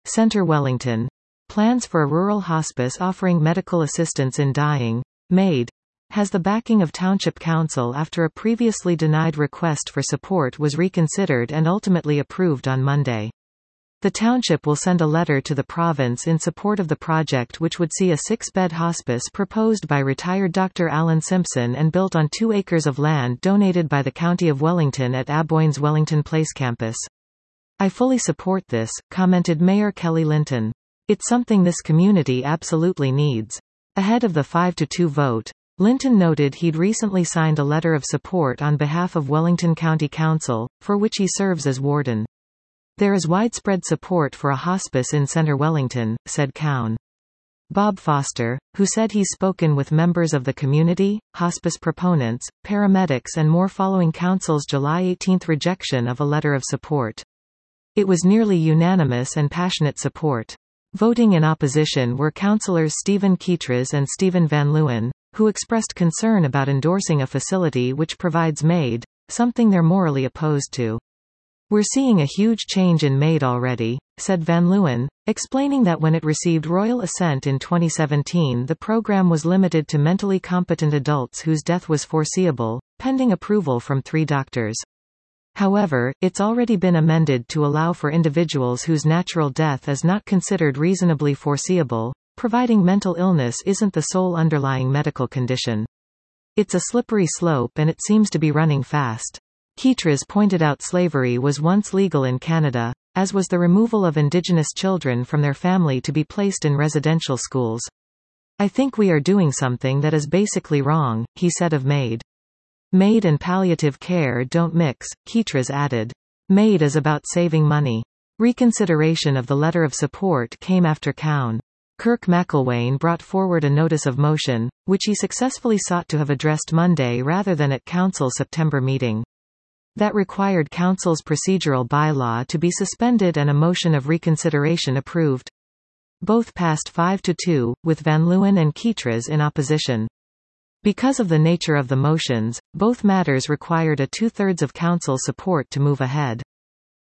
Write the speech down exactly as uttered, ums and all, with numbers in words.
Centre Wellington. Plans for a rural hospice offering medical assistance in dying, MAID, has the backing of Township Council after a previously denied request for support was reconsidered and ultimately approved on Monday. The township will send a letter to the province in support of the project, which would see a six-bed hospice proposed by retired Doctor Alan Simpson and built on two acres of land donated by the County of Wellington at Aboyne's Wellington Place campus. "I fully support this," commented Mayor Kelly Linton. "It's something this community absolutely needs." Ahead of the five to two vote, Linton noted he'd recently signed a letter of support on behalf of Wellington County Council, for which he serves as warden. "There is widespread support for a hospice in Centre Wellington," said Cown. Bob Foster, who said he's spoken with members of the community, hospice proponents, paramedics and more following Council's July eighteenth rejection of a letter of support. "It was nearly unanimous and passionate support." Voting in opposition were councillors Stephen Keatras and Stephen Van Leeuwen, who expressed concern about endorsing a facility which provides MAID, something they're morally opposed to. "We're seeing a huge change in MAID already," said Van Leeuwen, explaining that when it received royal assent in twenty seventeen, the program was limited to mentally competent adults whose death was foreseeable, pending approval from three doctors. However, it's already been amended to allow for individuals whose natural death is not considered reasonably foreseeable, providing mental illness isn't the sole underlying medical condition. "It's a slippery slope and it seems to be running fast." Keatras pointed out slavery was once legal in Canada, as was the removal of Indigenous children from their family to be placed in residential schools. "I think we are doing something that is basically wrong," he said of MAID. "MAID and palliative care don't mix," Keatras added. "MAID is about saving money." Reconsideration of the letter of support came after Cown. Kirk McIlwain brought forward a notice of motion, which he successfully sought to have addressed Monday rather than at Council's September meeting. That required Council's procedural bylaw to be suspended and a motion of reconsideration approved. Both passed five to two, with Van Leeuwen and Keatras in opposition. Because of the nature of the motions, both matters required a two-thirds of Council support to move ahead.